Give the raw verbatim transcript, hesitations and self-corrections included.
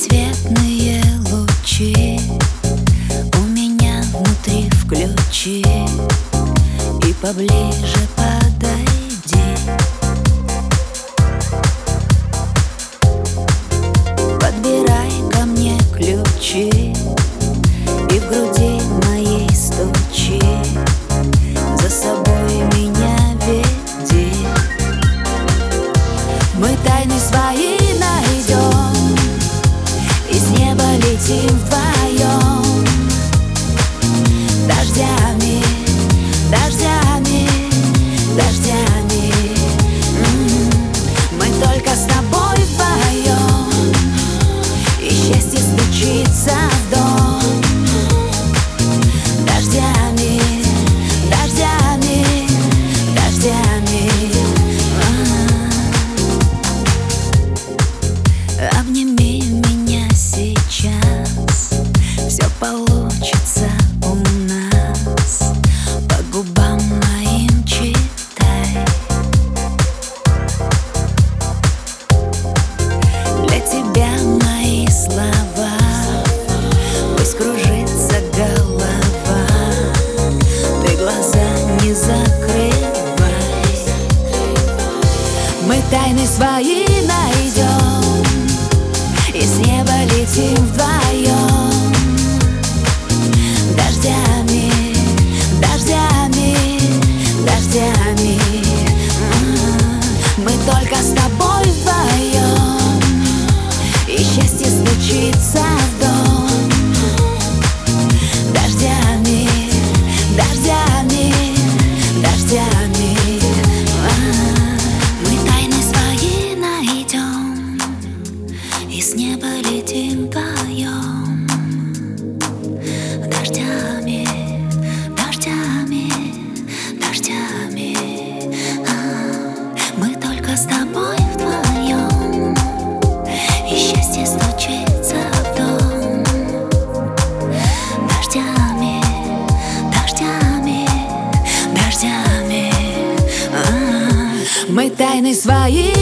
Разноцветные лучи у меня внутри включи и поближе подойди. Подбирай ко мне ключи и в груди моей стучи, за собой меня веди. Мы тайны свои найдем, из неба летим вдвоем. Дождями, дождями, дождями. М-м-м. Мы только с тобой вдвоем, и счастье стучится в дом. Дождями, дождями, дождями. А-а-а. Обними меня сейчас, все получится у нас. По губам моим читай. Для тебя мои слова, пусть кружится голова. Ты глаза не закрывай. Мы тайны свои найдем, из неба летим вдвоем. Дождями, дождями, дождями. М-м-м. Мы только с тобой вдвоем, и счастье стучится в дом. Дождями, дождями, дождями. А-а-а. Мы тайны свои найдем, из неба летим вдвоем. Дождями, дождями, дождями. А-а-а. Мы только с тобой вдвоем, и счастье стучится в дом. Дождями, дождями, дождями. А-а-а. Мы тайны свои